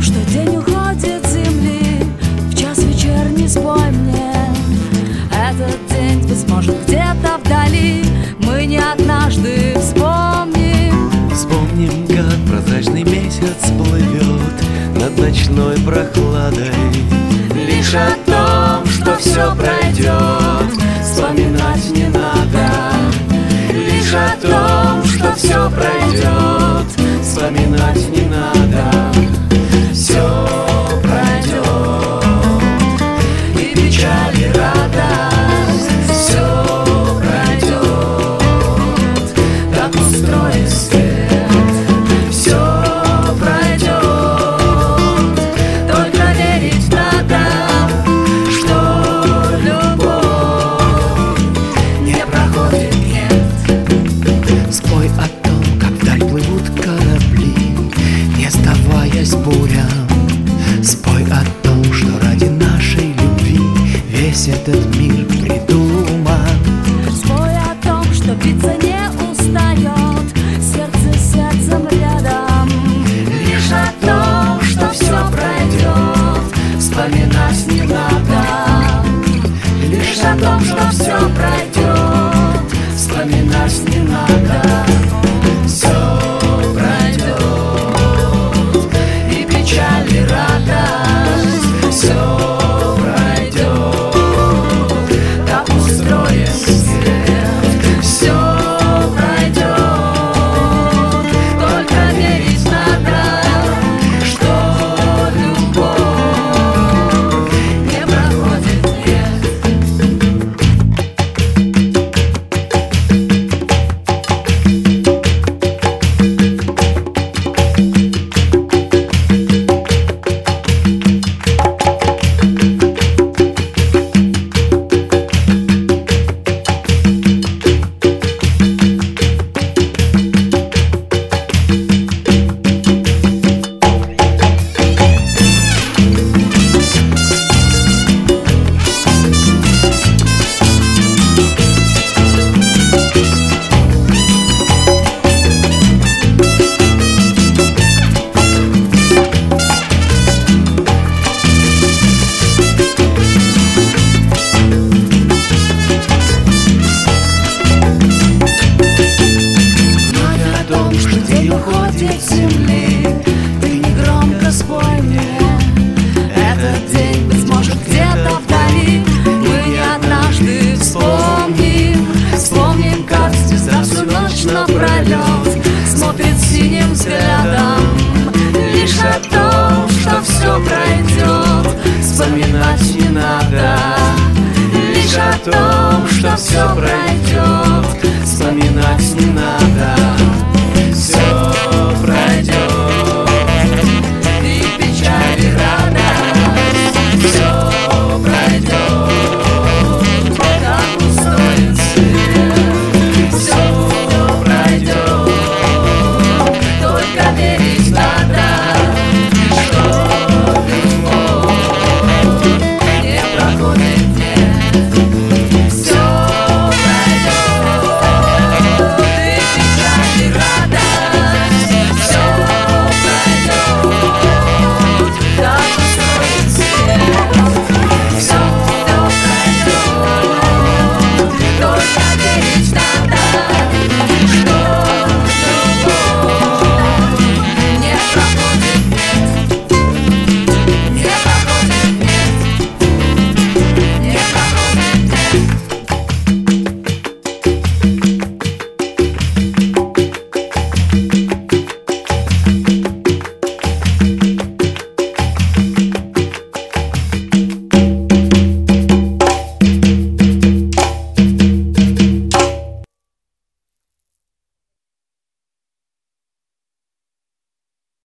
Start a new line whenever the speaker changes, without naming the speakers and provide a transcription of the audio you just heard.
что день уходит с земли, в час вечерний спой мне. Этот день, быть может, где-то вдали мы не однажды вспомним.
Вспомним, как прозрачный месяц плывет над ночной прохладой.
Лишь о том, что все пройдет, вспоминать не надо. Лишь о том, что все пройдет, вспоминать не надо. Все пройдет, и печаль, и радость. Все пройдет, так устроен свет. Все пройдет, только верить надо, что любовь не проходит, нет.
Спой о том, как вдаль плывут корабли, не сдаваясь бурям. Спой о том, что ради нашей любви весь этот мир придуман.
Спой о том, что биться не устает сердце с сердцем рядом. Лишь о том, что все пройдет, вспоминать не надо. Лишь о том, что все пройдет, вспоминать не надо. Все пройдет, и печаль, и радость. Все пройдет, так устроен свет. Все пройдет, только верить надо, что любовь не проходит, нет. Уходит с земли, ты негромко спой мне. Этот день, быть может, где-то вдали мы не однажды вспомним. Вспомним, как звезда всю ночь напролет смотрит синим взглядом. Лишь о том, что все пройдет, вспоминать не надо. Лишь о том, что все пройдет, вспоминать не надо.